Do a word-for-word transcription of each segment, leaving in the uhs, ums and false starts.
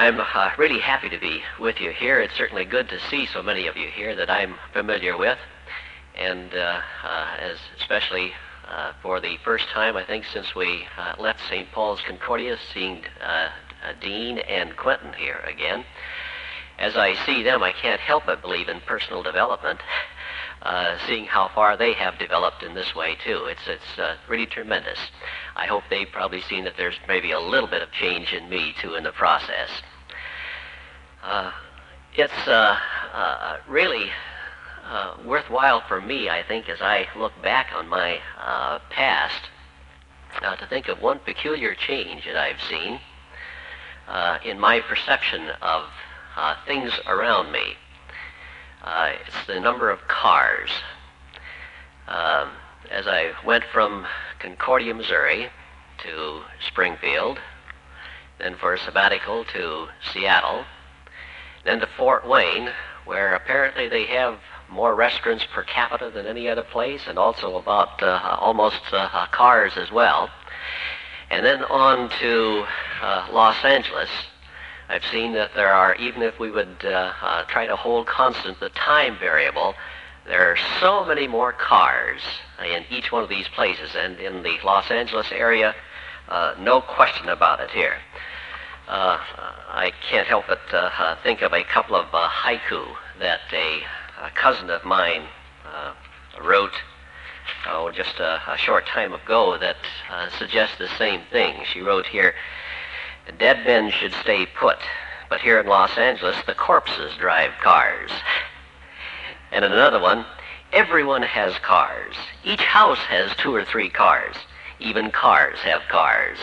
I'm uh, really happy to be with you here. It's certainly good to see so many of you here that I'm familiar with, and uh, uh, as especially uh, for the first time, I think, since we uh, left Saint Paul's Concordia, seeing uh, uh, Dean and Quentin here again. As I see them, I can't help but believe in personal development, uh, seeing how far they have developed in this way, too. It's, it's uh, really tremendous. I hope they've probably seen that there's maybe a little bit of change in me, too, in the process. Uh, it's uh, uh, really uh, worthwhile for me, I think, as I look back on my uh, past, uh, to think of one peculiar change that I've seen uh, in my perception of uh, things around me. Uh, it's the number of cars. Um, as I went from Concordia, Missouri to Springfield, then for a sabbatical to Seattle, then to Fort Wayne, where apparently they have more restaurants per capita than any other place, and also about uh, almost uh, cars as well. And then on to uh, Los Angeles. I've seen that there are, even if we would uh, uh, try to hold constant the time variable, there are so many more cars in each one of these places, and in the Los Angeles area, uh, no question about it here. Uh, I can't help but uh, uh, think of a couple of uh, haiku that a, a cousin of mine uh, wrote oh, just a, a short time ago that uh, suggests the same thing. She wrote here, "Dead men should stay put, but here in Los Angeles, the corpses drive cars." And in another one, "Everyone has cars. Each house has two or three cars. Even cars have cars."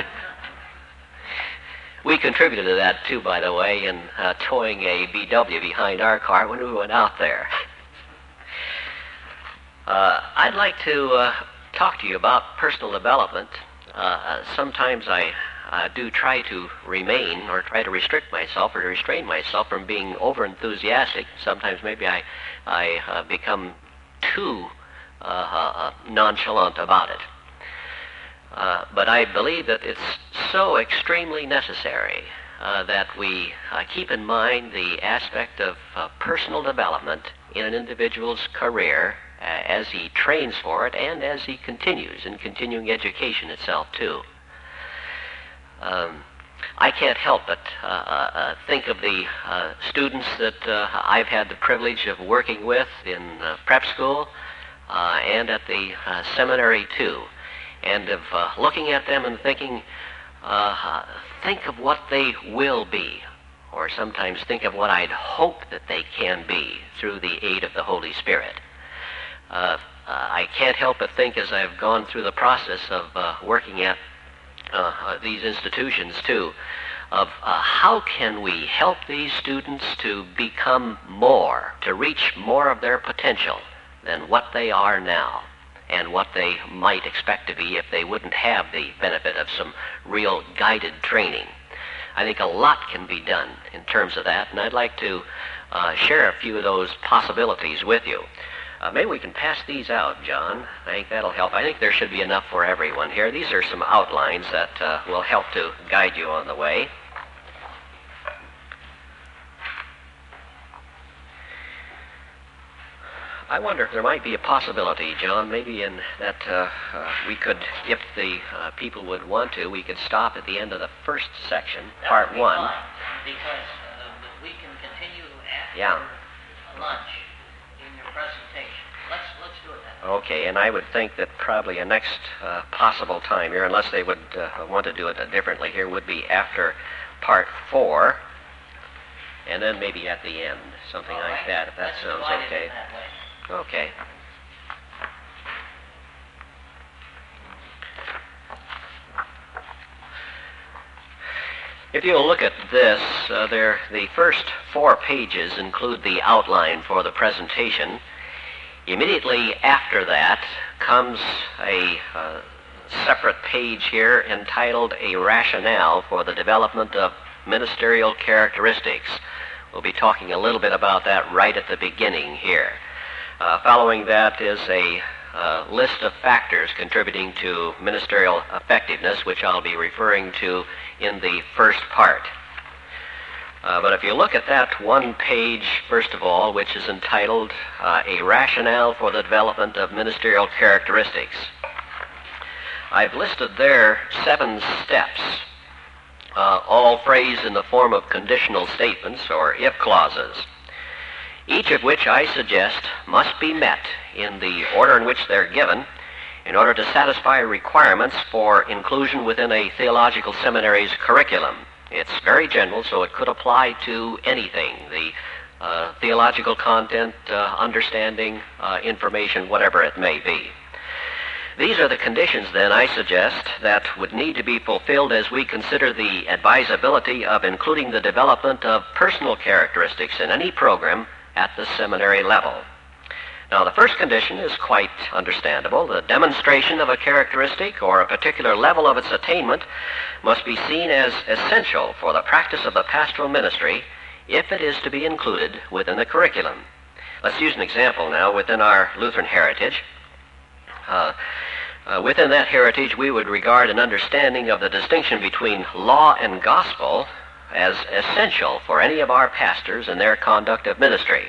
We contributed to that, too, by the way, in uh, towing a B W behind our car when we went out there. uh, I'd like to uh, talk to you about personal development. Uh, sometimes I uh, do try to remain or try to restrict myself or to restrain myself from being over-enthusiastic. Sometimes maybe I, I uh, become too uh, uh, nonchalant about it. Uh, but I believe that it's so extremely necessary uh, that we uh, keep in mind the aspect of uh, personal development in an individual's career uh, as he trains for it and as he continues in continuing education itself, too. Um, I can't help but uh, uh, think of the uh, students that uh, I've had the privilege of working with in uh, prep school uh, and at the uh, seminary, too. And of uh, looking at them and thinking, uh, think of what they will be, or sometimes think of what I'd hope that they can be through the aid of the Holy Spirit. Uh, uh, I can't help but think, as I've gone through the process of uh, working at uh, these institutions too, of uh, how can we help these students to become more, to reach more of their potential than what they are now, and what they might expect to be if they wouldn't have the benefit of some real guided training. I think a lot can be done in terms of that, and I'd like to uh, share a few of those possibilities with you. Uh, maybe we can pass these out, John. I think that'll help. I think there should be enough for everyone here. These are some outlines that uh, will help to guide you on the way. I wonder if there might be a possibility, John, maybe in that uh, uh, we could, if the uh, people would want to, we could stop at the end of the first section, that part would be one. Fun, because uh, we can continue after yeah. lunch in your presentation. Let's let's do it then. Okay, and I would think that probably a next uh, possible time here, unless they would uh, want to do it differently here, would be after part four, and then maybe at the end, something All like right. that, if that Let's sounds divide it okay. in that way. Okay. If you'll look at this, uh, there, the first four pages include the outline for the presentation. Immediately after that comes a uh, separate page here entitled A Rationale for the Development of Ministerial Characteristics. We'll be talking a little bit about that right at the beginning here. Uh, following that is a uh, list of factors contributing to ministerial effectiveness, which I'll be referring to in the first part. Uh, but if you look at that one page, first of all, which is entitled uh, A Rationale for the Development of Ministerial Characteristics, I've listed there seven steps, uh, all phrased in the form of conditional statements or if clauses, each of which I suggest must be met in the order in which they're given in order to satisfy requirements for inclusion within a theological seminary's curriculum. It's very general, so it could apply to anything, the uh, theological content, uh, understanding, uh, information, whatever it may be. These are the conditions, then, I suggest, that would need to be fulfilled as we consider the advisability of including the development of personal characteristics in any program at the seminary level. Now, the first condition is quite understandable. The demonstration of a characteristic or a particular level of its attainment must be seen as essential for the practice of the pastoral ministry if it is to be included within the curriculum. Let's use an example now within our Lutheran heritage. Uh, uh, within that heritage, we would regard an understanding of the distinction between law and gospel as essential for any of our pastors in their conduct of ministry.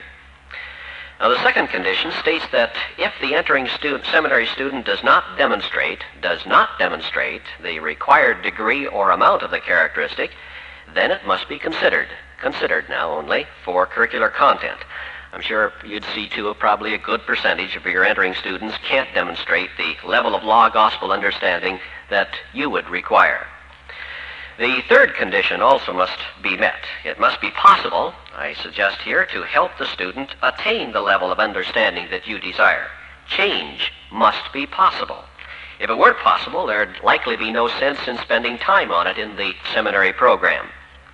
Now, the second condition states that if the entering student, seminary student does not demonstrate, does not demonstrate the required degree or amount of the characteristic, then it must be considered, considered now only, for curricular content. I'm sure you'd see, too, probably a good percentage of your entering students can't demonstrate the level of law-gospel understanding that you would require. The third condition also must be met. It must be possible, I suggest here, to help the student attain the level of understanding that you desire. Change must be possible. If it weren't possible, there'd likely be no sense in spending time on it in the seminary program.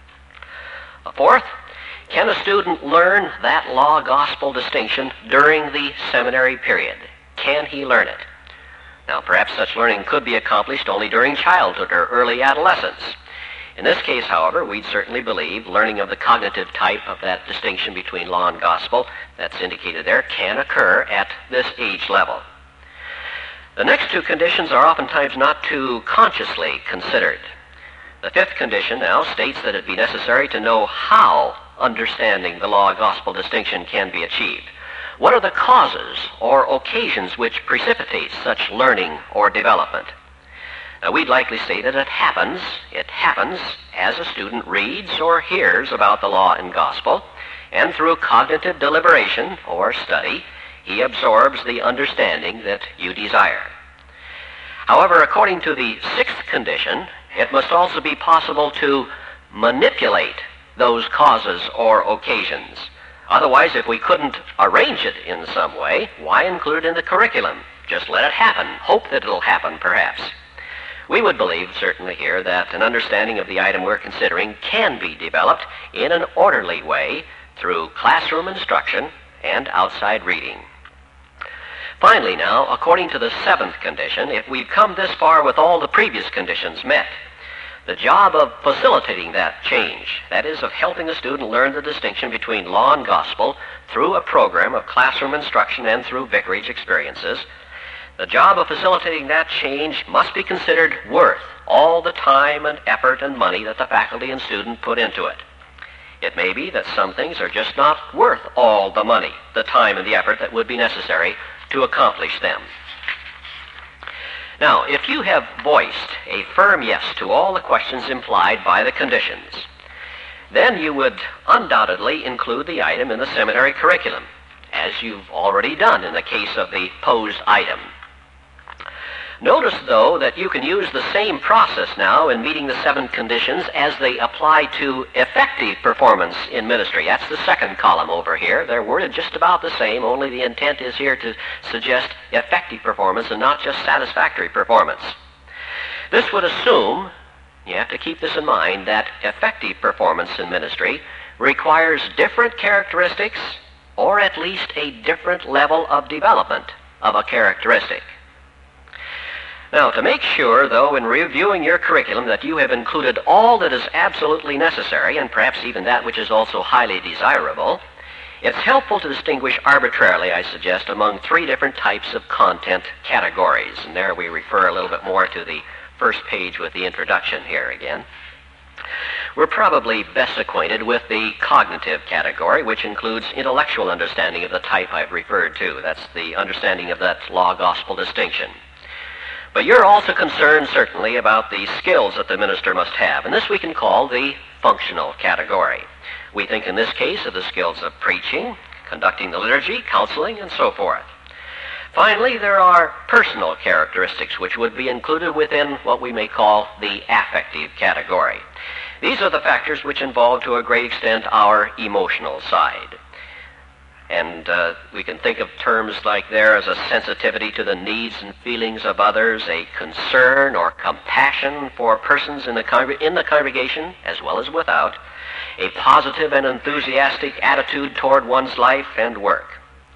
Fourth, can a student learn that law-gospel distinction during the seminary period? Can he learn it? Now, perhaps such learning could be accomplished only during childhood or early adolescence. In this case, however, we'd certainly believe learning of the cognitive type of that distinction between law and gospel that's indicated there can occur at this age level. The next two conditions are oftentimes not too consciously considered. The fifth condition now states that it be necessary to know how understanding the law-gospel distinction can be achieved. What are the causes or occasions which precipitate such learning or development? Now, we'd likely say that it happens, it happens as a student reads or hears about the law and gospel, and through cognitive deliberation or study, he absorbs the understanding that you desire. However, according to the sixth condition, it must also be possible to manipulate those causes or occasions. Otherwise, if we couldn't arrange it in some way, why include it in the curriculum? Just let it happen. Hope that it'll happen, perhaps. We would believe, certainly here, that an understanding of the item we're considering can be developed in an orderly way through classroom instruction and outside reading. Finally now, according to the seventh condition, if we've come this far with all the previous conditions met, the job of facilitating that change, that is, of helping a student learn the distinction between law and gospel through a program of classroom instruction and through vicarage experiences, the job of facilitating that change must be considered worth all the time and effort and money that the faculty and student put into it. It may be that some things are just not worth all the money, the time and the effort that would be necessary to accomplish them. Now, if you have voiced a firm yes to all the questions implied by the conditions, then you would undoubtedly include the item in the seminary curriculum, as you've already done in the case of the posed item. Notice, though, that you can use the same process now in meeting the seven conditions as they apply to effective performance in ministry. That's the second column over here. They're worded just about the same, only the intent is here to suggest effective performance and not just satisfactory performance. This would assume, you have to keep this in mind, that effective performance in ministry requires different characteristics or at least a different level of development of a characteristic. Now, to make sure, though, in reviewing your curriculum that you have included all that is absolutely necessary, and perhaps even that which is also highly desirable, it's helpful to distinguish arbitrarily, I suggest, among three different types of content categories. And there we refer a little bit more to the first page with the introduction here again. We're probably best acquainted with the cognitive category, which includes intellectual understanding of the type I've referred to. That's the understanding of that law-gospel distinction. But you're also concerned, certainly, about the skills that the minister must have, and this we can call the functional category. We think in this case of the skills of preaching, conducting the liturgy, counseling, and so forth. Finally, there are personal characteristics which would be included within what we may call the affective category. These are the factors which involve, to a great extent, our emotional side. And uh, we can think of terms like there as a sensitivity to the needs and feelings of others, a concern or compassion for persons in the, congr- in the congregation as well as without, a positive and enthusiastic attitude toward one's life and work.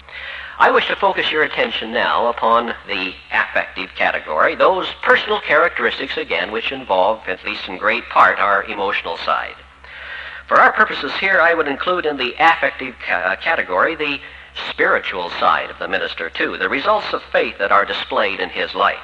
I wish to focus your attention now upon the affective category, those personal characteristics, again, which involve, at least in great part, our emotional side. For our purposes here, I would include in the affective ca- category the spiritual side of the minister, too, the results of faith that are displayed in his life.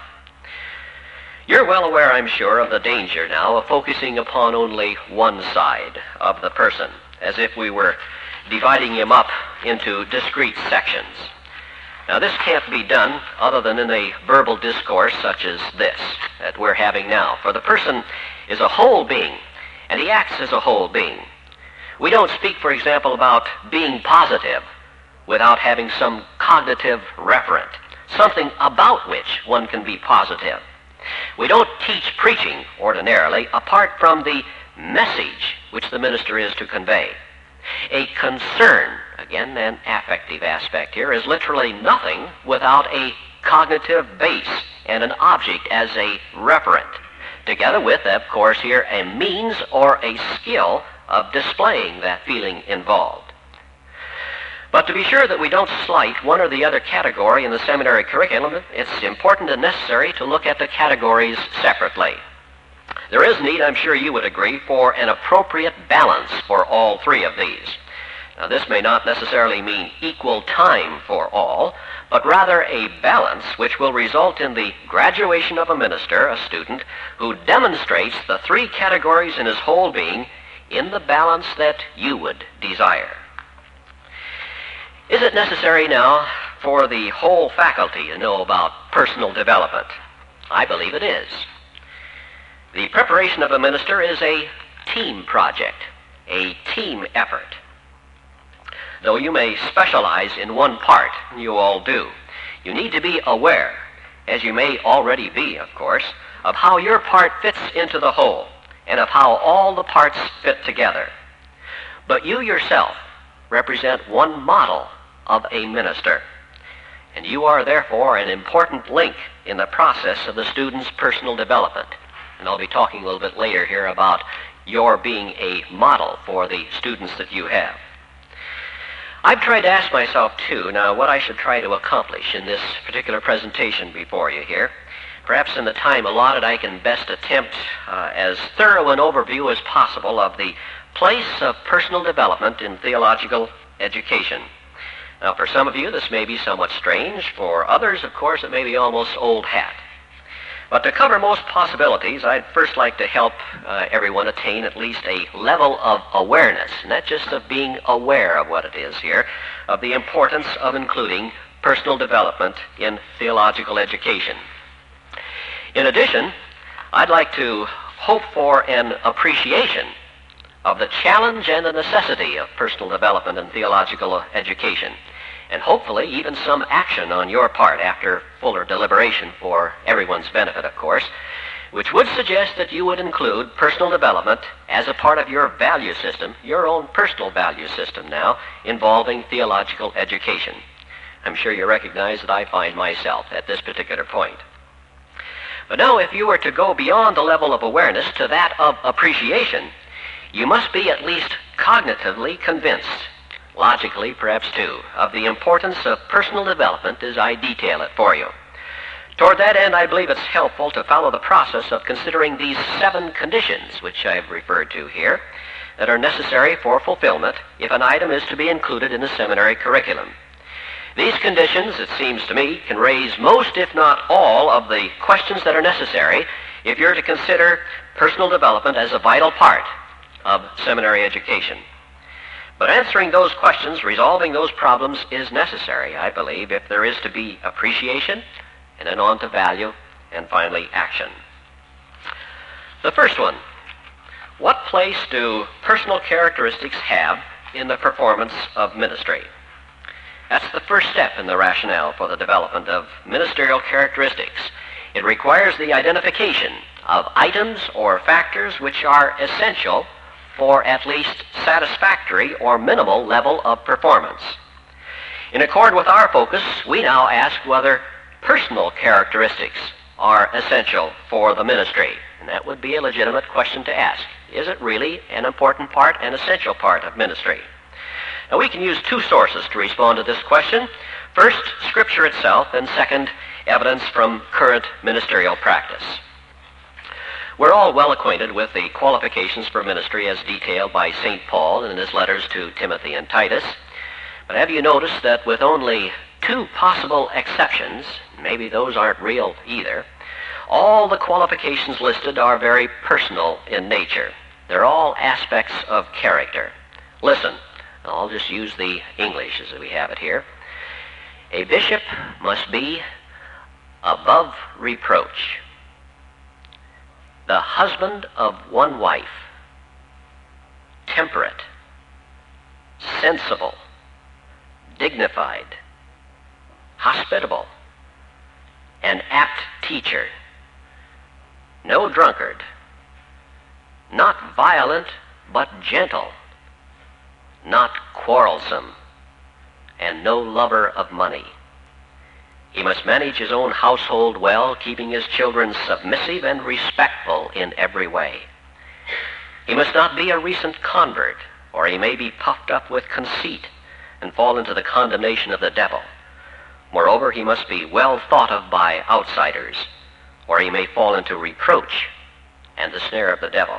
You're well aware, I'm sure, of the danger now of focusing upon only one side of the person, as if we were dividing him up into discrete sections. Now, this can't be done other than in a verbal discourse such as this that we're having now, for the person is a whole being, and he acts as a whole being. We don't speak, for example, about being positive without having some cognitive referent, something about which one can be positive. We don't teach preaching ordinarily apart from the message which the minister is to convey. A concern, again, an affective aspect here, is literally nothing without a cognitive base and an object as a referent, together with, of course, here a means or a skill of displaying that feeling involved. But to be sure that we don't slight one or the other category in the seminary curriculum, it's important and necessary to look at the categories separately. There is need, I'm sure you would agree, for an appropriate balance for all three of these. Now, this may not necessarily mean equal time for all, but rather a balance which will result in the graduation of a minister, a student, who demonstrates the three categories in his whole being in the balance that you would desire. Is it necessary now for the whole faculty to know about personal development? I believe it is. The preparation of a minister is a team project, a team effort. Though you may specialize in one part, you all do, you need to be aware, as you may already be, of course, of how your part fits into the whole, and of how all the parts fit together. But you yourself represent one model of a minister, and you are therefore an important link in the process of the student's personal development. And I'll be talking a little bit later here about your being a model for the students that you have. I've tried to ask myself, too, now what I should try to accomplish in this particular presentation before you here. Perhaps in the time allotted, I can best attempt uh, as thorough an overview as possible of the place of personal development in theological education. Now, for some of you, this may be somewhat strange. For others, of course, it may be almost old hat. But to cover most possibilities, I'd first like to help uh, everyone attain at least a level of awareness, not just of being aware of what it is here, of the importance of including personal development in theological education. In addition, I'd like to hope for an appreciation of the challenge and the necessity of personal development in theological education, and hopefully even some action on your part after fuller deliberation for everyone's benefit, of course, which would suggest that you would include personal development as a part of your value system, your own personal value system now, involving theological education. I'm sure you recognize that I find myself at this particular point. But now, if you were to go beyond the level of awareness to that of appreciation, you must be at least cognitively convinced, logically perhaps too, of the importance of personal development as I detail it for you. Toward that end, I believe it's helpful to follow the process of considering these seven conditions, which I've referred to here, that are necessary for fulfillment if an item is to be included in the seminary curriculum. These conditions, it seems to me, can raise most, if not all, of the questions that are necessary if you're to consider personal development as a vital part of seminary education. But answering those questions, resolving those problems is necessary, I believe, if there is to be appreciation, and then on to value, and finally action. The first one, what place do personal characteristics have in the performance of ministry? That's the first step in the rationale for the development of ministerial characteristics. It requires the identification of items or factors which are essential for at least satisfactory or minimal level of performance. In accord with our focus, we now ask whether personal characteristics are essential for the ministry. And that would be a legitimate question to ask. Is it really an important part, an essential part of ministry? Now, we can use two sources to respond to this question. First, Scripture itself, and second, evidence from current ministerial practice. We're all well acquainted with the qualifications for ministry as detailed by Saint Paul in his letters to Timothy and Titus. But have you noticed that with only two possible exceptions, maybe those aren't real either, all the qualifications listed are very personal in nature. They're all aspects of character. Listen, I'll just use the English as we have it here. A bishop must be above reproach, the husband of one wife, temperate, sensible, dignified, hospitable, an apt teacher, no drunkard, not violent but gentle, not quarrelsome, and no lover of money. He must manage his own household well, keeping his children submissive and respectful in every way. He must not be a recent convert, or he may be puffed up with conceit and fall into the condemnation of the devil. Moreover, he must be well thought of by outsiders, or he may fall into reproach and the snare of the devil.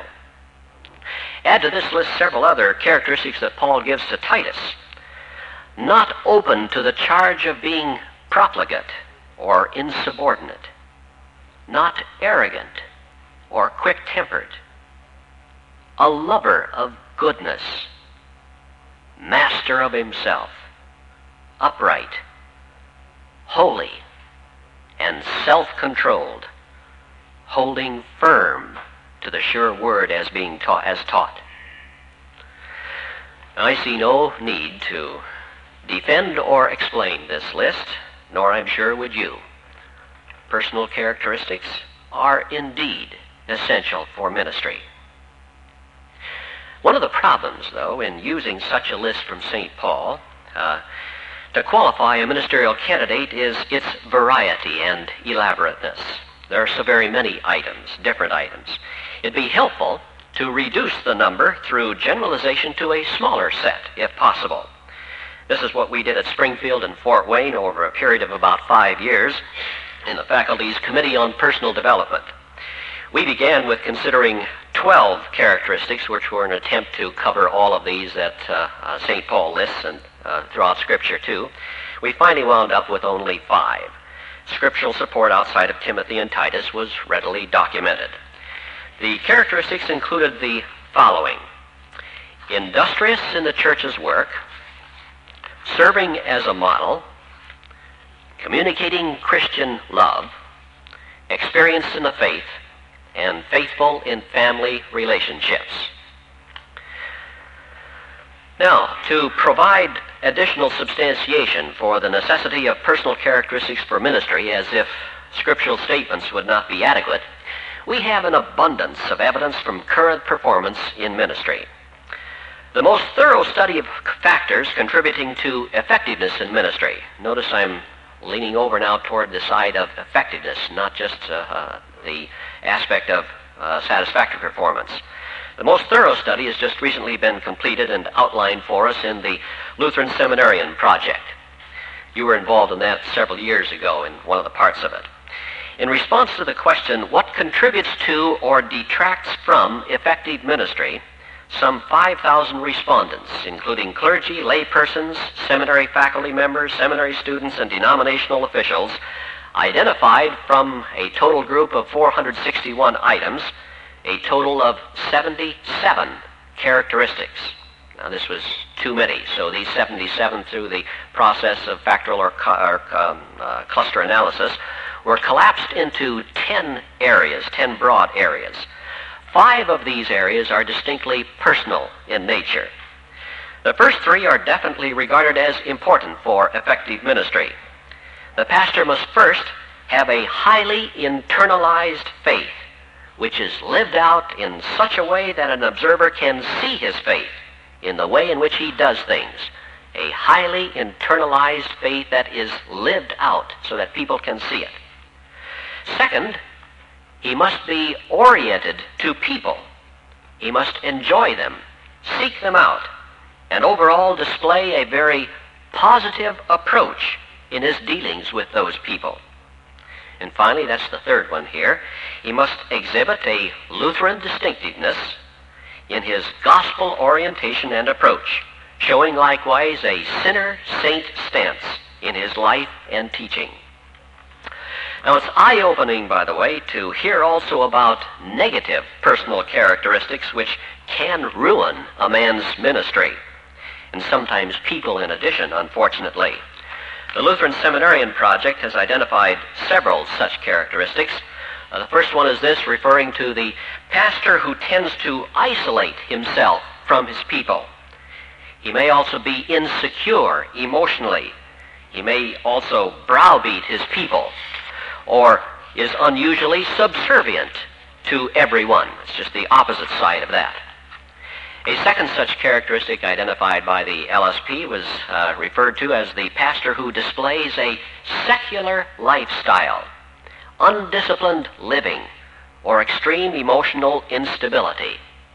Add to this list several other characteristics that Paul gives to Titus. Not open to the charge of being profligate or insubordinate, not arrogant or quick-tempered, a lover of goodness, master of himself, upright, holy, and self-controlled, holding firm to the sure word as being taught, as taught. I see no need to defend or explain this list, nor I'm sure would you. Personal characteristics are indeed essential for ministry. One of the problems, though, in using such a list from Saint Paul uh, to qualify a ministerial candidate is its variety and elaborateness. There are so very many items, different items. It'd be helpful to reduce the number through generalization to a smaller set, if possible. This is what we did at Springfield and Fort Wayne over a period of about five years in the faculty's Committee on Personal Development. We began with considering twelve characteristics, which were an attempt to cover all of these that uh, uh, Saint Paul lists and uh, throughout Scripture too. We finally wound up with only five. Scriptural support outside of Timothy and Titus was readily documented. The characteristics included the following: industrious in the church's work, serving as a model, communicating Christian love, experienced in the faith, and faithful in family relationships. Now, to provide additional substantiation for the necessity of personal characteristics for ministry, as if scriptural statements would not be adequate, we have an abundance of evidence from current performance in ministry. The most thorough study of factors contributing to effectiveness in ministry. Notice I'm leaning over now toward the side of effectiveness, not just uh, uh, the aspect of uh, satisfactory performance. The most thorough study has just recently been completed and outlined for us in the Lutheran Seminarian Project. You were involved in that several years ago in one of the parts of it. In response to the question, what contributes to or detracts from effective ministry, some five thousand respondents, including clergy, laypersons, seminary faculty members, seminary students, and denominational officials, identified from a total group of four hundred sixty-one items a total of seventy-seven characteristics. Now, this was too many, so these seventy-seven, through the process of factorial or, cu- or um, uh, cluster analysis, were collapsed into ten areas, ten broad areas. Five of these areas are distinctly personal in nature. The first three are definitely regarded as important for effective ministry. The pastor must first have a highly internalized faith, which is lived out in such a way that an observer can see his faith in the way in which he does things. A highly internalized faith that is lived out so that people can see it. Second, he must be oriented to people. He must enjoy them, seek them out, and overall display a very positive approach in his dealings with those people. And finally, that's the third one here, he must exhibit a Lutheran distinctiveness in his gospel orientation and approach, showing likewise a sinner-saint stance in his life and teaching. Now, it's eye-opening, by the way, to hear also about negative personal characteristics which can ruin a man's ministry, and sometimes people in addition, unfortunately. The Lutheran Seminarian Project has identified several such characteristics. Uh, the first one is this, referring to the pastor who tends to isolate himself from his people. He may also be insecure emotionally. He may also browbeat his people, or is unusually subservient to everyone. It's just the opposite side of that. A second such characteristic identified by the L S P was uh, referred to as the pastor who displays a secular lifestyle, undisciplined living, or extreme emotional instability.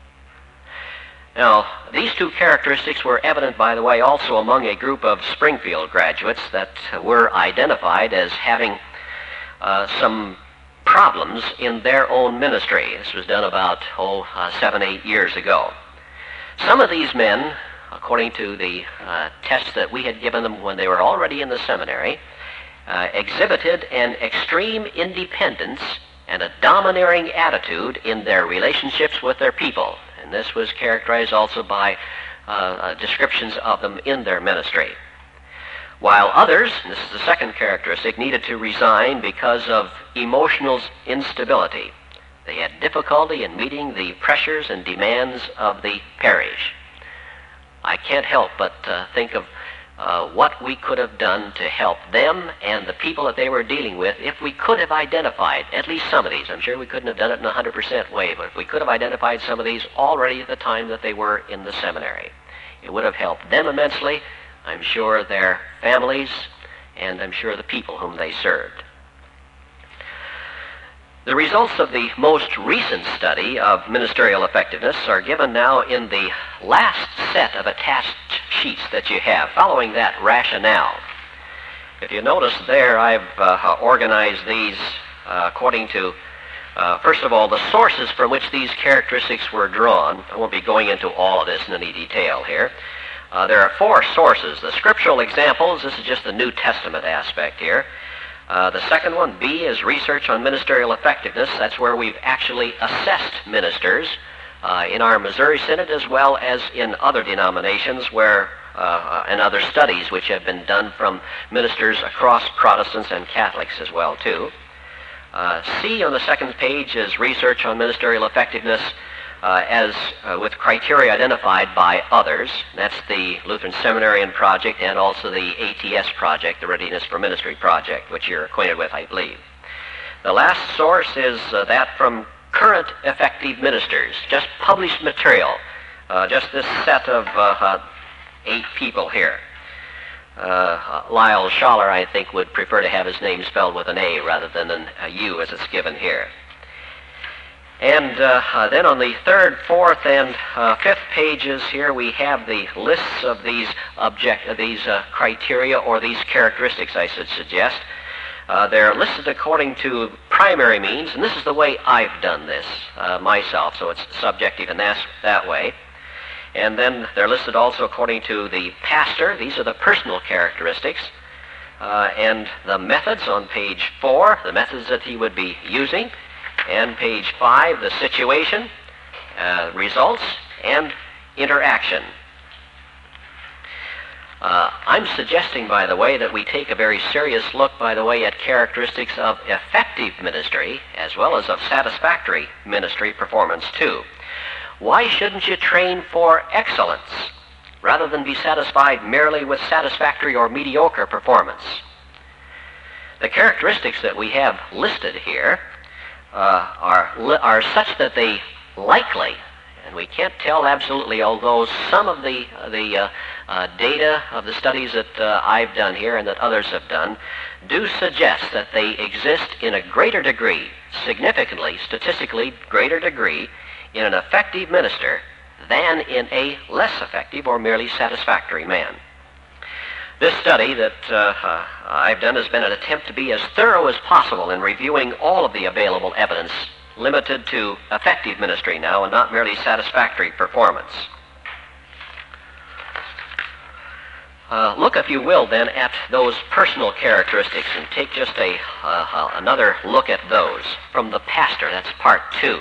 Now, these two characteristics were evident, by the way, also among a group of Springfield graduates that were identified as having uh, some problems in their own ministry. This was done about, oh, uh, seven, eight years ago. Some of these men, according to the uh, tests that we had given them when they were already in the seminary, uh, exhibited an extreme independence and a domineering attitude in their relationships with their people. And this was characterized also by uh, uh, descriptions of them in their ministry. While others, and this is the second characteristic, needed to resign because of emotional instability. They had difficulty in meeting the pressures and demands of the parish. I can't help but uh, think of uh, what we could have done to help them and the people that they were dealing with if we could have identified at least some of these. I'm sure we couldn't have done it in a one hundred percent way, but if we could have identified some of these already at the time that they were in the seminary, it would have helped them immensely, I'm sure their families, and I'm sure the people whom they served. The results of the most recent study of ministerial effectiveness are given now in the last set of attached sheets that you have, following that rationale. If you notice there, I've uh, organized these uh, according to, uh, first of all, the sources from which these characteristics were drawn. I won't be going into all of this in any detail here. Uh, there are four sources. The scriptural examples, this is just the New Testament aspect here. Uh, the second one, B, is research on ministerial effectiveness. That's where we've actually assessed ministers uh, in our Missouri Synod as well as in other denominations where, uh, and other studies which have been done from ministers across Protestants and Catholics as well, too. Uh, C on the second page is research on ministerial effectiveness uh, as uh, with criteria identified by others. That's the Lutheran Seminarian Project and also the A T S Project, the Readiness for Ministry Project, which you're acquainted with, I believe. The last source is uh, that from current effective ministers, just published material, uh, just this set of uh, uh, eight people here. Uh, Lyle Schaller, I think, would prefer to have his name spelled with an A rather than an, a U as it's given here. And uh, uh, then on the third, fourth, and uh, fifth pages here, we have the lists of these object, uh, these uh, criteria or these characteristics, I should suggest. Uh, they're listed according to primary means, and this is the way I've done this uh, myself, so it's subjective in that, that way. And then they're listed also according to the pastor. These are the personal characteristics. Uh, and the methods on page four, the methods that he would be using. And page five, the situation, uh, results, and interaction. Uh, I'm suggesting, by the way, that we take a very serious look, by the way, at characteristics of effective ministry as well as of satisfactory ministry performance, too. Why shouldn't you train for excellence rather than be satisfied merely with satisfactory or mediocre performance? The characteristics that we have listed here uh, are, li- are such that they likely, and we can't tell absolutely, although some of the, uh, the uh, uh, data of the studies that uh, I've done here and that others have done do suggest that they exist in a greater degree, significantly, statistically greater degree, in an effective minister than in a less effective or merely satisfactory man. This study that uh, uh, I've done has been an attempt to be as thorough as possible in reviewing all of the available evidence limited to effective ministry now and not merely satisfactory performance. Uh, look, if you will, then, at those personal characteristics and take just a uh, another look at those from the pastor. That's part two.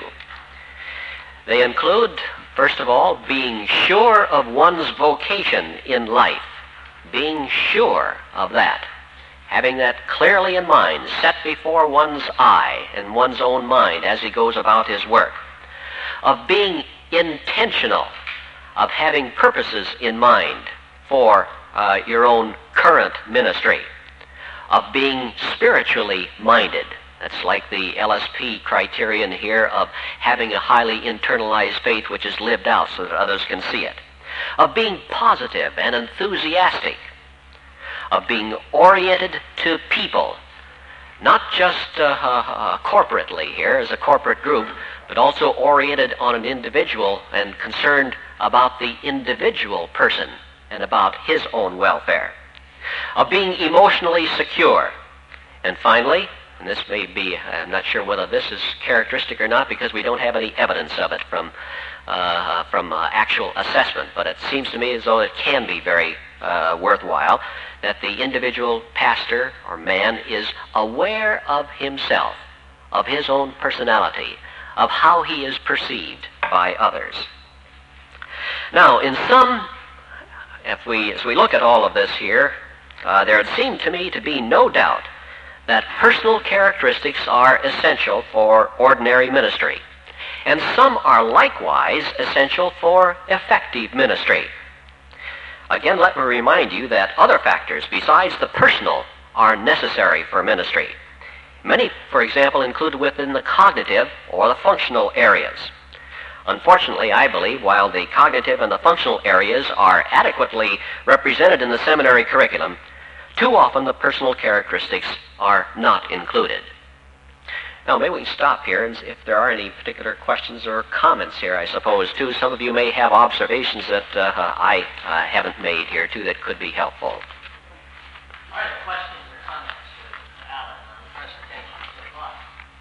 They include, first of all, being sure of one's vocation in life. Being sure of that. Having that clearly in mind, set before one's eye and one's own mind as he goes about his work. Of being intentional, of having purposes in mind for uh, your own current ministry. Of being spiritually minded. That's like the L S P criterion here of having a highly internalized faith which is lived out so that others can see it. Of being positive and enthusiastic. Of being oriented to people, not just uh, uh, corporately here as a corporate group, but also oriented on an individual and concerned about the individual person and about his own welfare. Of being emotionally secure. And finally, and this may be, I'm not sure whether this is characteristic or not because we don't have any evidence of it from, uh, from uh, actual assessment, but it seems to me as though it can be very uh, worthwhile, that the individual pastor or man is aware of himself, of his own personality, of how he is perceived by others. Now, in some, if we, as we look at all of this here, uh, there seemed to me to be no doubt that personal characteristics are essential for ordinary ministry, and some are likewise essential for effective ministry. Again, let me remind you that other factors besides the personal are necessary for ministry. Many, for example, include within the cognitive or the functional areas. Unfortunately, I believe, while the cognitive and the functional areas are adequately represented in the seminary curriculum, too often the personal characteristics are not included. Now, maybe we can stop here, and if there are any particular questions or comments here, I suppose, too. Some of you may have observations that uh, I uh, haven't made here, too, that could be helpful. Are there questions or comments to Alan on the presentation so far?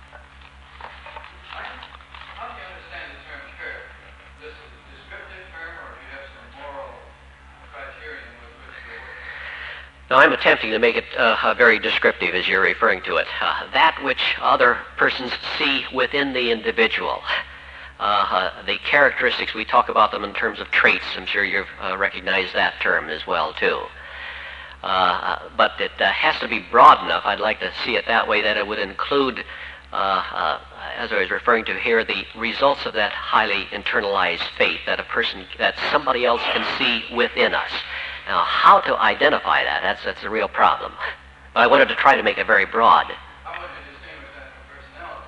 How do you understand the term care? This is a descriptive term, or do you have some moral criterion with which to work? Now, I'm attempting to make it uh, very descriptive as you're referring to it. Uh, that which other persons see within the individual. Uh, uh, the characteristics, we talk about them in terms of traits. I'm sure you've uh, recognized that term as well, too. Uh, but it uh, has to be broad enough, I'd like to see it that way, that it would include, uh, uh, as I was referring to here, the results of that highly internalized faith that a person, that somebody else can see within us. Now, how to identify that, that's, that's a real problem. But I wanted to try to make it very broad. How would you distinguish that from personality?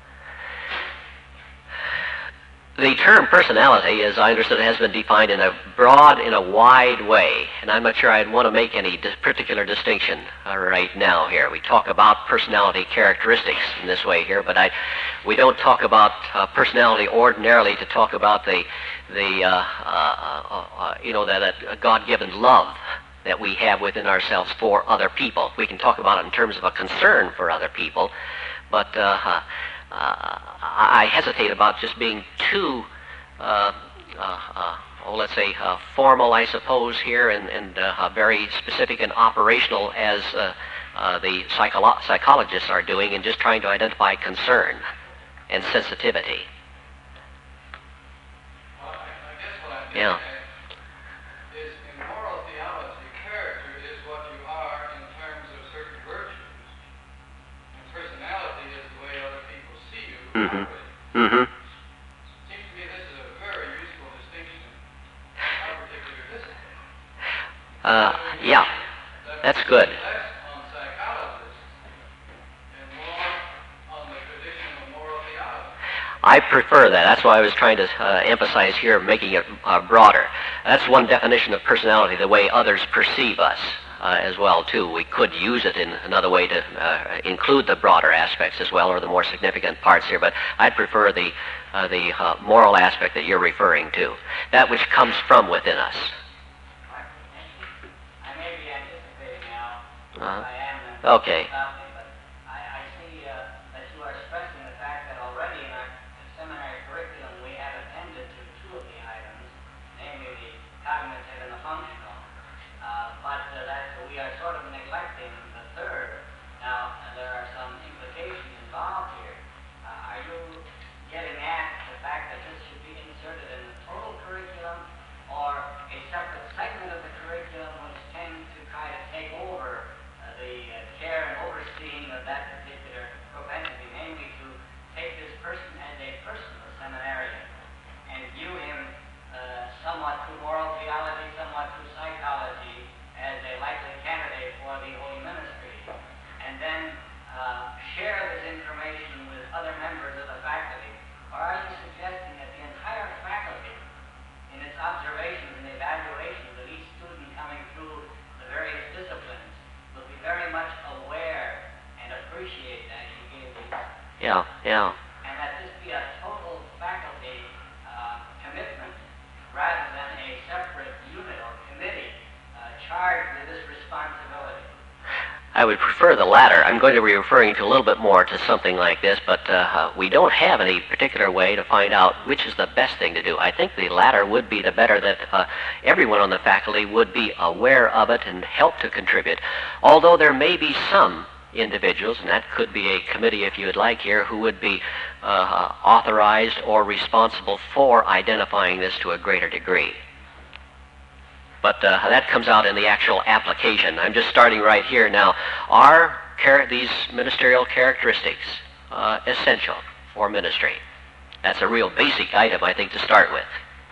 The term personality, as I understood it, has been defined in a broad, in a wide way, and I'm not sure I'd want to make any dis- particular distinction uh, right now here. We talk about personality characteristics in this way here, but I, we don't talk about uh, personality ordinarily to talk about the, the uh, uh, uh, you know, that, that God-given love that we have within ourselves for other people. We can talk about it in terms of a concern for other people, but uh, uh, I hesitate about just being too, uh, uh, uh, oh, let's say, uh, formal, I suppose, here, and, and uh, very specific and operational as uh, uh, the psycholo- psychologists are doing in just trying to identify concern and sensitivity. Well, I, I guess what I'm Yeah. Is in moral theology, character is what you are in terms of certain virtues. And personality is the way other people see you. Mm-hmm. operate. Mm-hmm. Seems to me this is a very useful distinction in our particular discipline. Uh, yeah, that's good. Less on psychologists and more on the traditional moral theology. I prefer that. That's why I was trying to uh, emphasize here, making it uh, broader. That's one definition of personality, the way others perceive us uh, as well, too. We could use it in another way to uh, include the broader aspects as well, or the more significant parts here, but I'd prefer the, uh, the uh, moral aspect that you're referring to, that which comes from within us. I may be anticipating now. Uh-huh. I am. uh, Okay. about me, but I, I see uh, that you are stressing the fact that already in our seminary curriculum we have attended to two of the items, namely the cognitive and the functional, uh, but uh, that we are sort of neglecting the third. Now, uh, there are some implications involved here. Uh, are you getting at the fact that this should be inserted in the total curriculum, or a separate segment of the curriculum which tends to try to take over uh, the uh, care and overseeing of that particular propensity, namely to take this person as a personal seminarian and view him uh, somewhat through moral theology, somewhat through psychology, as a likely candidate for the holy ministry, and then uh, share this information with other members of the faculty? Or are you suggesting that the entire faculty, in its observations and evaluations of each student coming through the various disciplines, will be very much aware and appreciate that you gave these, Yeah, yeah. and that this be a total faculty uh, commitment rather than a separate unit or committee uh, charged with this responsibility? I would prefer the latter. I'm going to be referring to a little bit more to something like this, but uh, uh, we don't have any particular way to find out which is the best thing to do. I think the latter would be the better, that uh, everyone on the faculty would be aware of it and help to contribute. Although there may be some individuals, and that could be a committee if you would like here, who would be uh, authorized or responsible for identifying this to a greater degree. But uh, that comes out in the actual application. I'm just starting right here now. Are char- these ministerial characteristics uh, essential for ministry? That's a real basic item, I think, to start with.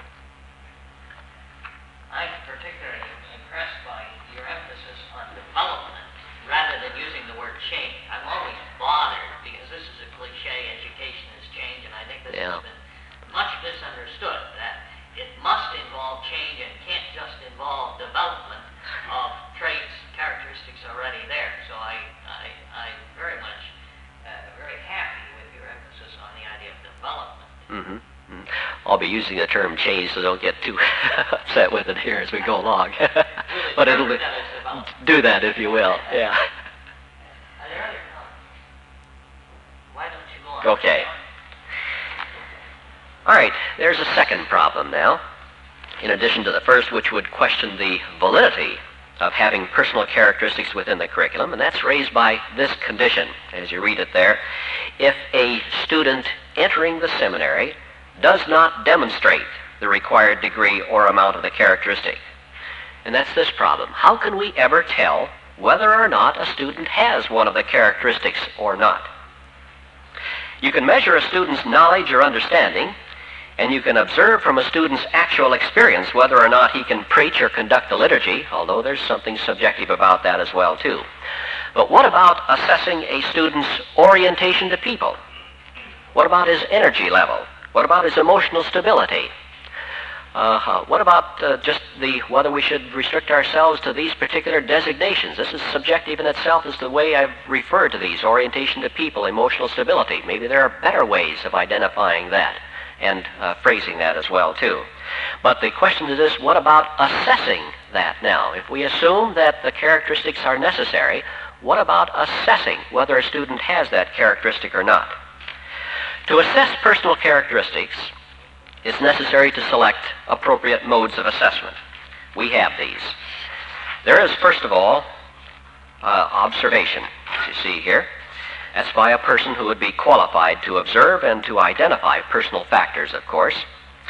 I'm particularly impressed by your emphasis on development rather than using the word change. I'm always bothered because this is a cliche, education is change, and I think this Yeah. has been much misunderstood, that it must involve change and can't just involve development of traits, characteristics already there. So I, I, I'm very much, uh, very happy with your emphasis on the idea of development. Mm-hmm. Mm-hmm. I'll be using the term change, so don't get too upset with it here as we go along. But it'll be, do that if you will. Yeah. Are there other comments? Why don't you go on? Okay. All right, there's a second problem now, in addition to the first, which would question the validity of having personal characteristics within the curriculum, and that's raised by this condition, as you read it there. If a student entering the seminary does not demonstrate the required degree or amount of the characteristic. And that's this problem. How can we ever tell whether or not a student has one of the characteristics or not? You can measure a student's knowledge or understanding, and you can observe from a student's actual experience whether or not he can preach or conduct the liturgy, although there's something subjective about that as well, too. But what about assessing a student's orientation to people? What about his energy level? What about his emotional stability? Uh, what about uh, just the whether we should restrict ourselves to these particular designations? This is subjective in itself as the way I've referred to these: orientation to people, emotional stability. Maybe there are better ways of identifying that and uh, phrasing that as well, too. But the question is this: what about assessing that now? If we assume that the characteristics are necessary, what about assessing whether a student has that characteristic or not? To assess personal characteristics, it's necessary to select appropriate modes of assessment. We have these. There is, first of all, uh, observation, as you see here. That's by a person who would be qualified to observe and to identify personal factors, of course.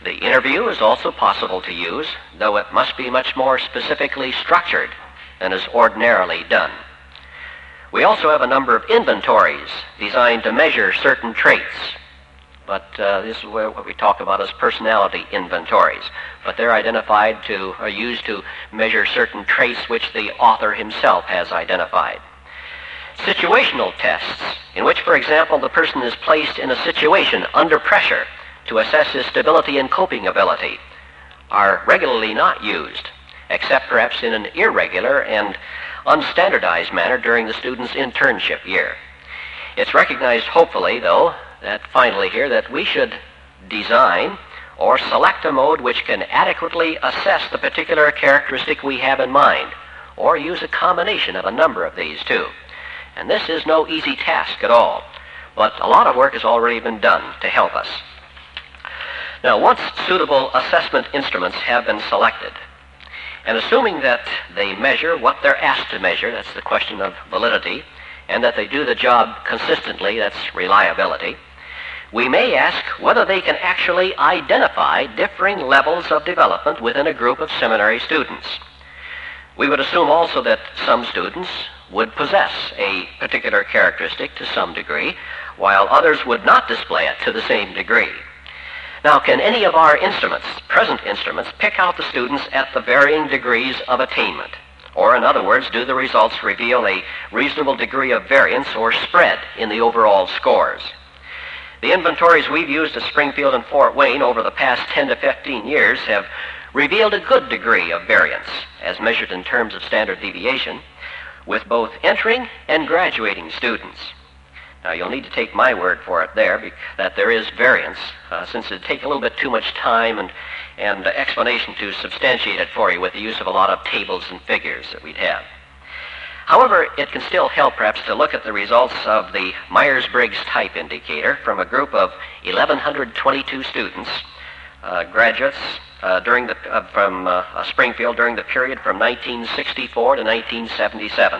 The interview is also possible to use, though it must be much more specifically structured than is ordinarily done. We also have a number of inventories designed to measure certain traits, but uh, this is where, what we talk about as personality inventories. But they're identified to, or used to measure certain traits which the author himself has identified. Situational tests, in which, for example, the person is placed in a situation under pressure to assess his stability and coping ability, are regularly not used, except perhaps in an irregular and unstandardized manner during the student's internship year. It's recognized, hopefully, though, that finally here, that we should design or select a mode which can adequately assess the particular characteristic we have in mind, or use a combination of a number of these too. And this is no easy task at all, but a lot of work has already been done to help us. Now, once suitable assessment instruments have been selected, and assuming that they measure what they're asked to measure, that's the question of validity, and that they do the job consistently, that's reliability, we may ask whether they can actually identify differing levels of development within a group of seminary students. We would assume also that some students would possess a particular characteristic to some degree, while others would not display it to the same degree. Now, can any of our instruments, present instruments, pick out the students at the varying degrees of attainment? Or, in other words, do the results reveal a reasonable degree of variance or spread in the overall scores? The inventories we've used at Springfield and Fort Wayne over the past ten to fifteen years have revealed a good degree of variance, as measured in terms of standard deviation, with both entering and graduating students. Now, you'll need to take my word for it there, that there is variance, uh, since it'd take a little bit too much time and, and uh, explanation to substantiate it for you with the use of a lot of tables and figures that we'd have. However, it can still help perhaps to look at the results of the Myers-Briggs Type Indicator from a group of eleven twenty-two students, uh, graduates uh, during the, uh, from uh, Springfield during the period from nineteen sixty-four to nineteen seventy-seven.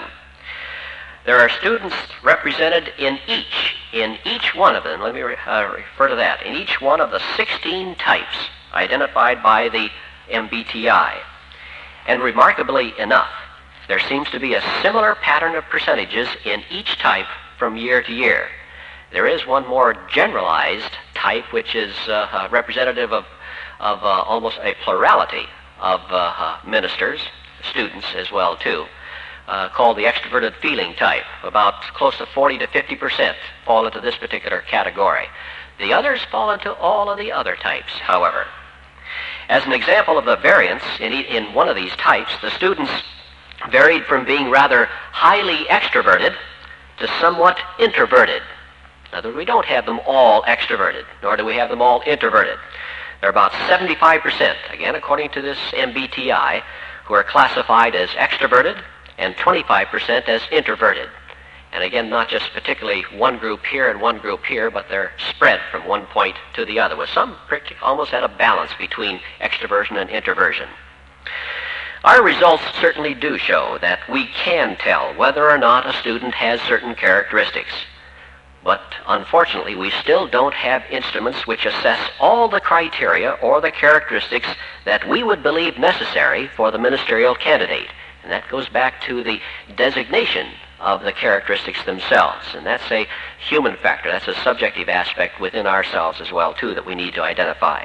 There are students represented in each, in each one of them, let me re- uh, refer to that, in each one of the sixteen types identified by the M B T I. And remarkably enough, there seems to be a similar pattern of percentages in each type from year to year. There is one more generalized type, which is uh, uh, representative of, of uh, almost a plurality of uh, uh, ministers, students as well too. Uh, called the extroverted feeling type. About close to forty to fifty percent fall into this particular category. The others fall into all of the other types, however. As an example of the variance in, e- in one of these types, the students varied from being rather highly extroverted to somewhat introverted. In other words, we don't have them all extroverted, nor do we have them all introverted. There are about seventy-five percent, again according to this M B T I, who are classified as extroverted, and twenty-five percent as introverted. And again, not just particularly one group here and one group here, but they're spread from one point to the other, with some almost at a balance between extroversion and introversion. Our results certainly do show that we can tell whether or not a student has certain characteristics. But unfortunately, we still don't have instruments which assess all the criteria or the characteristics that we would believe necessary for the ministerial candidate. And that goes back to the designation of the characteristics themselves. And that's a human factor. That's a subjective aspect within ourselves as well, too, that we need to identify.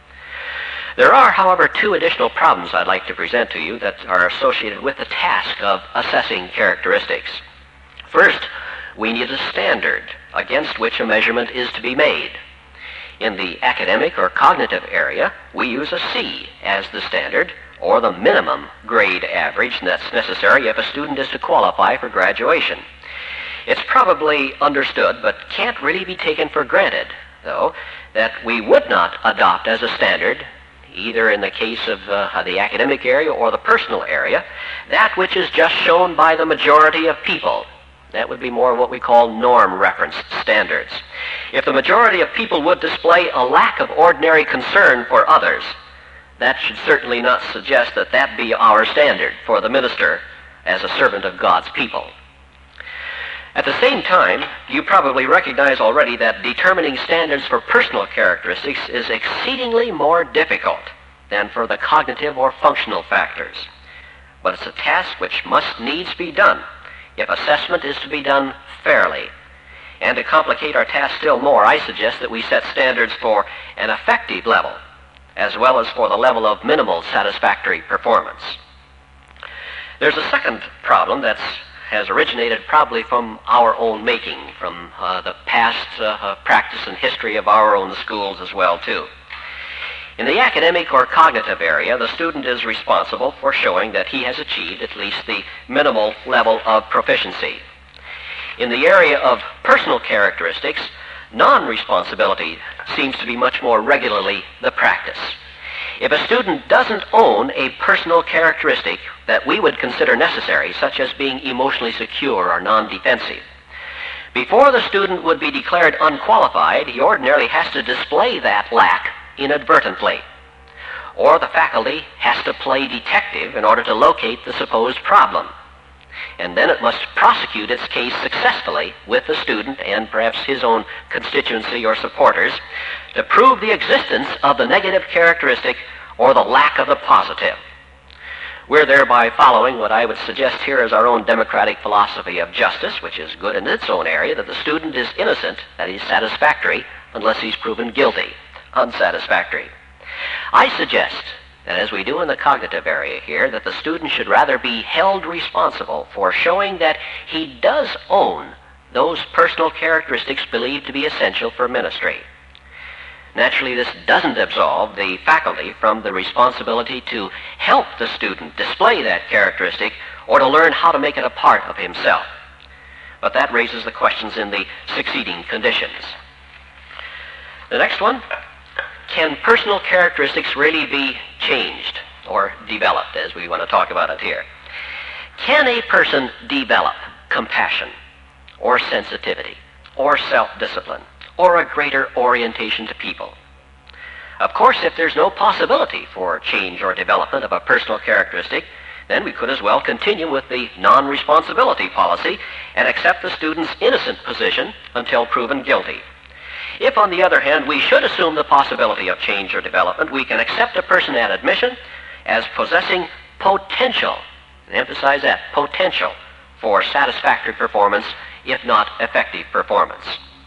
There are, however, two additional problems I'd like to present to you that are associated with the task of assessing characteristics. First, we need a standard against which a measurement is to be made. In the academic or cognitive area, we use a C as the standard, or the minimum grade average that's necessary if a student is to qualify for graduation. It's probably understood, but can't really be taken for granted, though, that we would not adopt as a standard, either in the case of uh, the academic area or the personal area, that which is just shown by the majority of people. That would be more what we call norm reference standards. If the majority of people would display a lack of ordinary concern for others, that should certainly not suggest that that be our standard for the minister as a servant of God's people. At the same time, you probably recognize already that determining standards for personal characteristics is exceedingly more difficult than for the cognitive or functional factors. But it's a task which must needs be done if assessment is to be done fairly. And to complicate our task still more, I suggest that we set standards for an effective level, as well as for the level of minimal satisfactory performance. There's a second problem that has originated probably from our own making, from uh, the past uh, practice and history of our own schools as well, too. In the academic or cognitive area, the student is responsible for showing that he has achieved at least the minimal level of proficiency. In the area of personal characteristics, non-responsibility seems to be much more regularly the practice. If a student doesn't own a personal characteristic that we would consider necessary, such as being emotionally secure or non-defensive, before the student would be declared unqualified, he ordinarily has to display that lack inadvertently, or the faculty has to play detective in order to locate the supposed problem. And then it must prosecute its case successfully with the student and perhaps his own constituency or supporters to prove the existence of the negative characteristic or the lack of the positive. We're thereby following what I would suggest here as our own democratic philosophy of justice, which is good in its own area, that the student is innocent, that he's satisfactory, unless he's proven guilty, unsatisfactory. I suggest that, as we do in the cognitive area here, that the student should rather be held responsible for showing that he does own those personal characteristics believed to be essential for ministry. Naturally, this doesn't absolve the faculty from the responsibility to help the student display that characteristic or to learn how to make it a part of himself. But that raises the questions in the succeeding conditions. The next one: can personal characteristics really be changed or developed, as we want to talk about it here? Can a person develop compassion or sensitivity or self-discipline or a greater orientation to people? Of course, if there's no possibility for change or development of a personal characteristic, then we could as well continue with the non-responsibility policy and accept the student's innocent position until proven guilty. If, on the other hand, we should assume the possibility of change or development, we can accept a person at admission as possessing potential, and emphasize that, potential, for satisfactory performance, if not effective performance.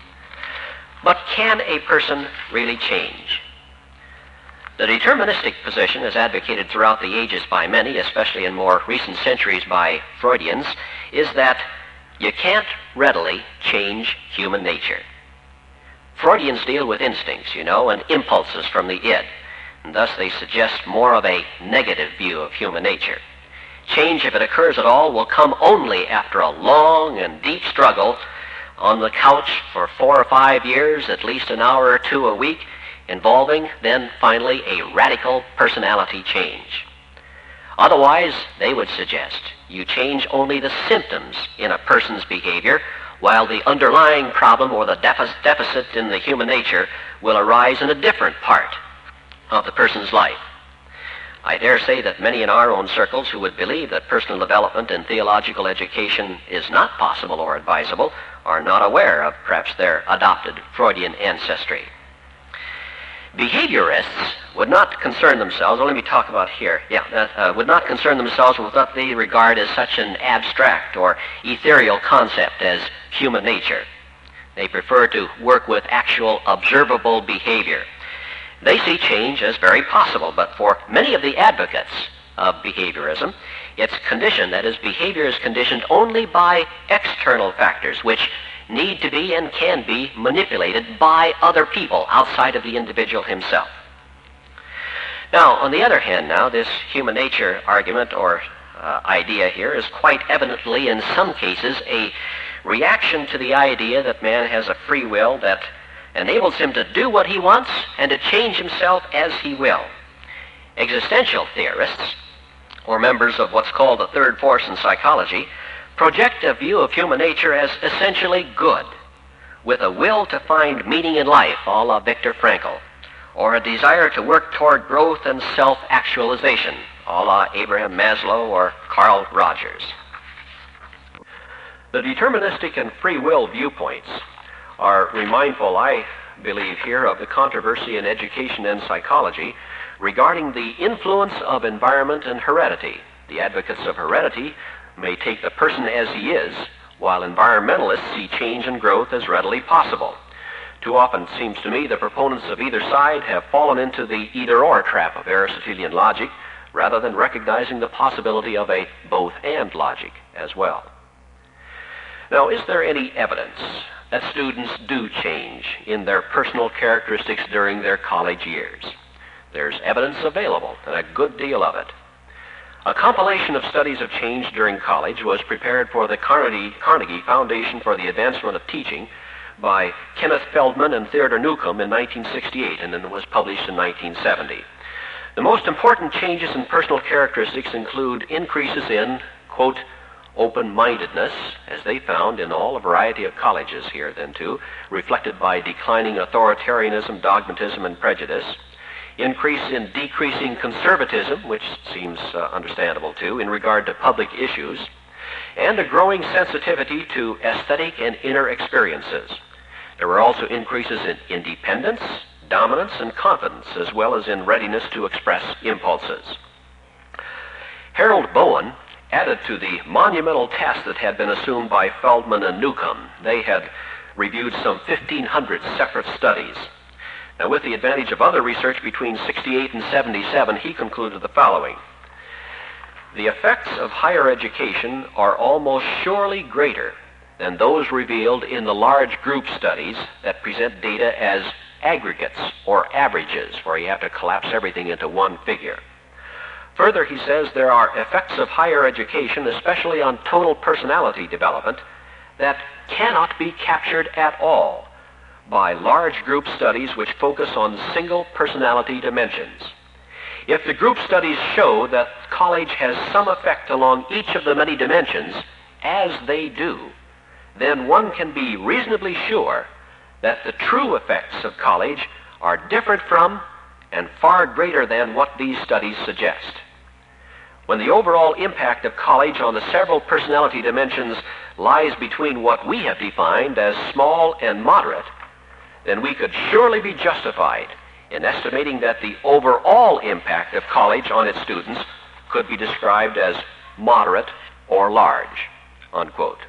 But can a person really change? The deterministic position, as advocated throughout the ages by many, especially in more recent centuries by Freudians, is that you can't readily change human nature. Freudians deal with instincts, you know, and impulses from the id, and thus they suggest more of a negative view of human nature. Change, if it occurs at all, will come only after a long and deep struggle on the couch for four or five years, at least an hour or two a week, involving then finally a radical personality change. Otherwise, they would suggest you change only the symptoms in a person's behavior, while the underlying problem or the deficit in the human nature will arise in a different part of the person's life. I dare say that many in our own circles who would believe that personal development and theological education is not possible or advisable are not aware of perhaps their adopted Freudian ancestry. Behaviorists would not concern themselves, well, let me talk about here, yeah, uh, would not concern themselves with what they regard as such an abstract or ethereal concept as human nature. They prefer to work with actual observable behavior. They see change as very possible, but for many of the advocates of behaviorism, it's conditioned, that is, behavior is conditioned only by external factors, which need to be and can be manipulated by other people outside of the individual himself. Now, on the other hand, now, this human nature argument or uh, idea here is quite evidently, in some cases, a reaction to the idea that man has a free will that enables him to do what he wants and to change himself as he will. Existential theorists, or members of what's called the third force in psychology, project a view of human nature as essentially good, with a will to find meaning in life, a la Viktor Frankl, or a desire to work toward growth and self-actualization, a la Abraham Maslow or Carl Rogers. The deterministic and free will viewpoints are remindful, I believe here, of the controversy in education and psychology regarding the influence of environment and heredity. The advocates of heredity may take the person as he is, while environmentalists see change and growth as readily possible. Too often, it seems to me, the proponents of either side have fallen into the either-or trap of Aristotelian logic, rather than recognizing the possibility of a both-and logic as well. Now, is there any evidence that students do change in their personal characteristics during their college years? There's evidence available, and a good deal of it. A compilation of studies of change during college was prepared for the Carnegie, Carnegie Foundation for the Advancement of Teaching by Kenneth Feldman and Theodore Newcomb in nineteen sixty-eight, and then was published in nineteen seventy. The most important changes in personal characteristics include increases in, quote, open-mindedness, as they found in all a variety of colleges here then too, reflected by declining authoritarianism, dogmatism, and prejudice, increase in decreasing conservatism, which seems uh, understandable too, in regard to public issues, and a growing sensitivity to aesthetic and inner experiences. There were also increases in independence, dominance, and confidence, as well as in readiness to express impulses. Harold Bowen added to the monumental task that had been assumed by Feldman and Newcomb. They had reviewed some fifteen hundred separate studies. Now, with the advantage of other research between sixty-eight and seventy-seven, he concluded the following: the effects of higher education are almost surely greater than those revealed in the large group studies that present data as aggregates or averages, where you have to collapse everything into one figure. Further, he says there are effects of higher education, especially on total personality development, that cannot be captured at all by large group studies which focus on single personality dimensions. If the group studies show that college has some effect along each of the many dimensions, as they do, then one can be reasonably sure that the true effects of college are different from and far greater than what these studies suggest. When the overall impact of college on the several personality dimensions lies between what we have defined as small and moderate, then we could surely be justified in estimating that the overall impact of college on its students could be described as moderate or large, unquote.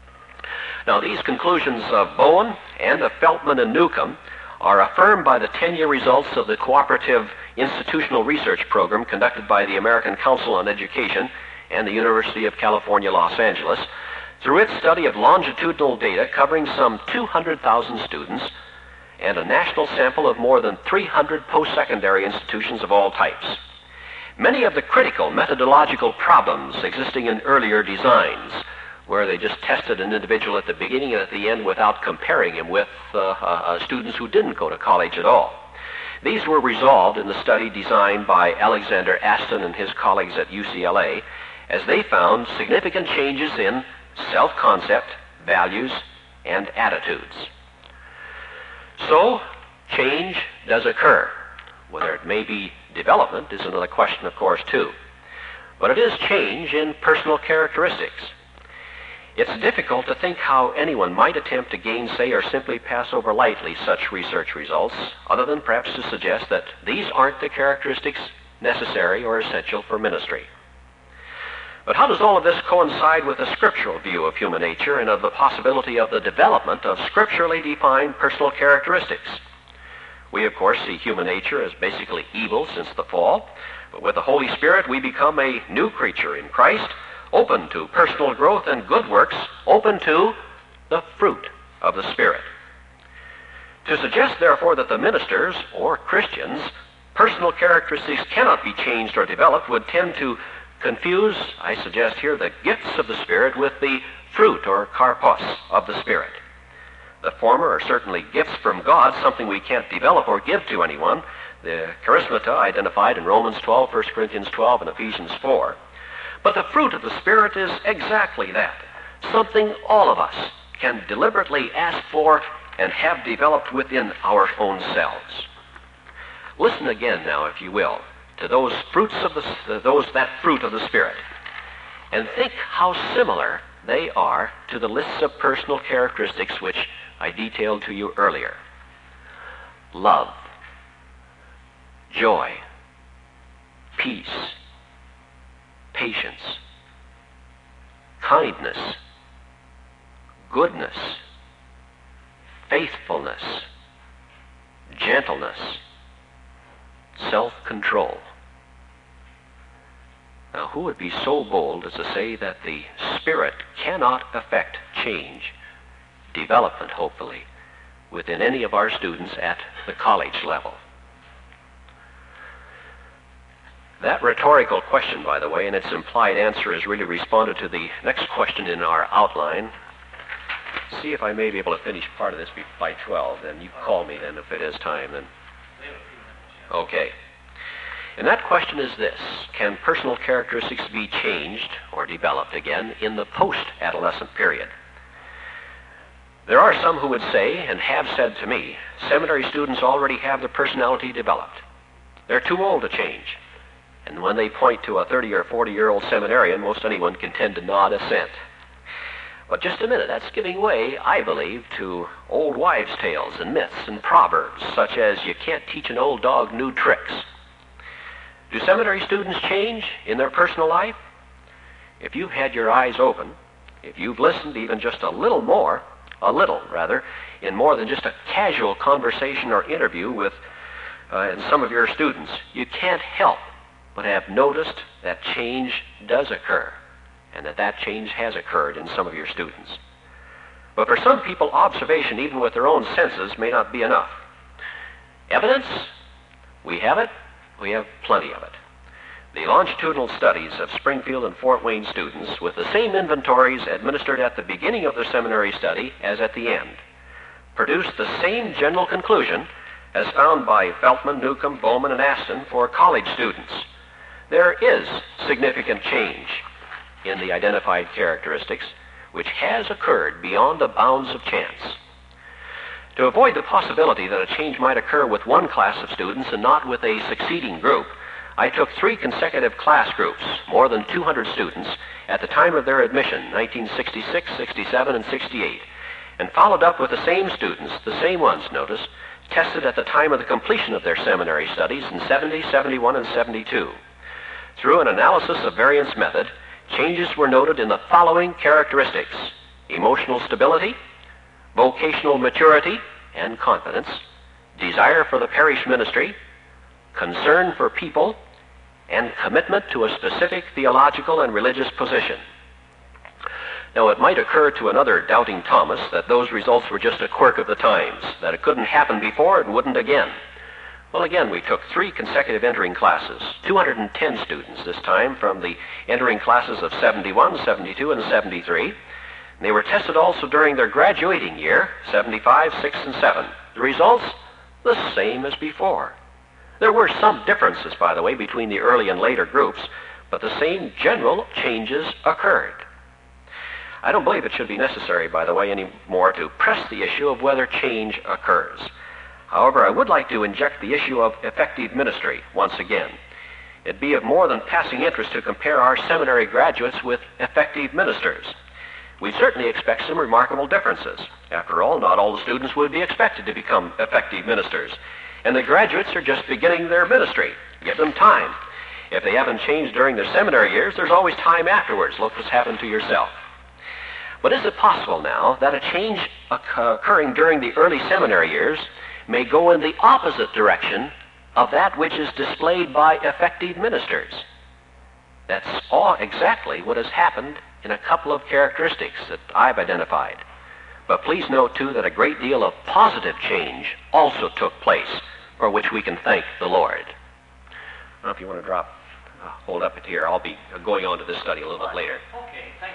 Now, these conclusions of Bowen and of Feldman and Newcomb are affirmed by the ten-year results of the Cooperative Institutional Research Program conducted by the American Council on Education and the University of California, Los Angeles, through its study of longitudinal data covering some two hundred thousand students and a national sample of more than three hundred post-secondary institutions of all types. Many of the critical methodological problems existing in earlier designs, where they just tested an individual at the beginning and at the end without comparing him with uh, uh, students who didn't go to college at all. These were resolved in the study designed by Alexander Aston and his colleagues at U C L A, as they found significant changes in self-concept, values, and attitudes. So, change does occur. Whether it may be development is another question, of course, too. But it is change in personal characteristics. It's difficult to think how anyone might attempt to gainsay or simply pass over lightly such research results, other than perhaps to suggest that these aren't the characteristics necessary or essential for ministry. But how does all of this coincide with a scriptural view of human nature and of the possibility of the development of scripturally defined personal characteristics? We, of course, see human nature as basically evil since the fall, but with the Holy Spirit we become a new creature in Christ, open to personal growth and good works, open to the fruit of the Spirit. To suggest, therefore, that the ministers, or Christians, personal characteristics cannot be changed or developed would tend to confuse, I suggest here, the gifts of the Spirit with the fruit, or karpos, of the Spirit. The former are certainly gifts from God, something we can't develop or give to anyone, the charismata identified in Romans twelve, First Corinthians twelve, and Ephesians four. But the fruit of the Spirit is exactly that, something all of us can deliberately ask for and have developed within our own selves. Listen again now, if you will, to those fruits of the, those, that fruit of the Spirit, and think how similar they are to the lists of personal characteristics which I detailed to you earlier. Love, joy, peace, patience, kindness, goodness, faithfulness, gentleness, self-control. Now, who would be so bold as to say that the Spirit cannot affect change, development, hopefully, within any of our students at the college level? That rhetorical question, by the way, and its implied answer has really responded to the next question in our outline. See if I may be able to finish part of this by twelve, then you call me then if it is time. Then. Okay. And that question is this: can personal characteristics be changed or developed again in the post-adolescent period? There are some who would say, and have said to me, seminary students already have their personality developed. They're too old to change. And when they point to a thirty or forty-year-old seminarian, most anyone can tend to nod assent. But just a minute, that's giving way, I believe, to old wives' tales and myths and proverbs, such as you can't teach an old dog new tricks. Do seminary students change in their personal life? If you've had your eyes open, if you've listened even just a little more, a little rather, in more than just a casual conversation or interview with uh, some of your students, you can't help but have noticed that change does occur, and that that change has occurred in some of your students. But for some people, observation, even with their own senses, may not be enough. Evidence? We have it. We have plenty of it. The longitudinal studies of Springfield and Fort Wayne students, with the same inventories administered at the beginning of their seminary study as at the end, produced the same general conclusion as found by Feltman, Newcomb, Bowman, and Aston for college students. There is significant change in the identified characteristics which has occurred beyond the bounds of chance. To avoid the possibility that a change might occur with one class of students and not with a succeeding group, I took three consecutive class groups, more than two hundred students, at the time of their admission, nineteen sixty-six, sixty-seven, and sixty-eight, and followed up with the same students, the same ones, notice, tested at the time of the completion of their seminary studies in seventy, seventy-one, and seventy-two. Through an analysis of variance method, changes were noted in the following characteristics: emotional stability, vocational maturity and confidence, desire for the parish ministry, concern for people, and commitment to a specific theological and religious position. Now, it might occur to another doubting Thomas that those results were just a quirk of the times, that it couldn't happen before and wouldn't again. Well, again, we took three consecutive entering classes, two hundred ten students this time from the entering classes of seventy-one, seventy-two, and seventy-three. They were tested also during their graduating year, seventy-five, six, and seven. The results, the same as before. There were some differences, by the way, between the early and later groups, but the same general changes occurred. I don't believe it should be necessary, by the way, anymore to press the issue of whether change occurs. However, I would like to inject the issue of effective ministry once again. It'd be of more than passing interest to compare our seminary graduates with effective ministers. We certainly expect some remarkable differences. After all, not all the students would be expected to become effective ministers. And the graduates are just beginning their ministry. Give them time. If they haven't changed during their seminary years, there's always time afterwards. Look what's happened to yourself. But is it possible now that a change occurring during the early seminary years may go in the opposite direction of that which is displayed by effective ministers? That's all exactly what has happened in a couple of characteristics that I've identified. But please note, too, that a great deal of positive change also took place, for which we can thank the Lord. Now, if you want to drop, uh, hold up it here. I'll be going on to this study a little bit later. Okay, thank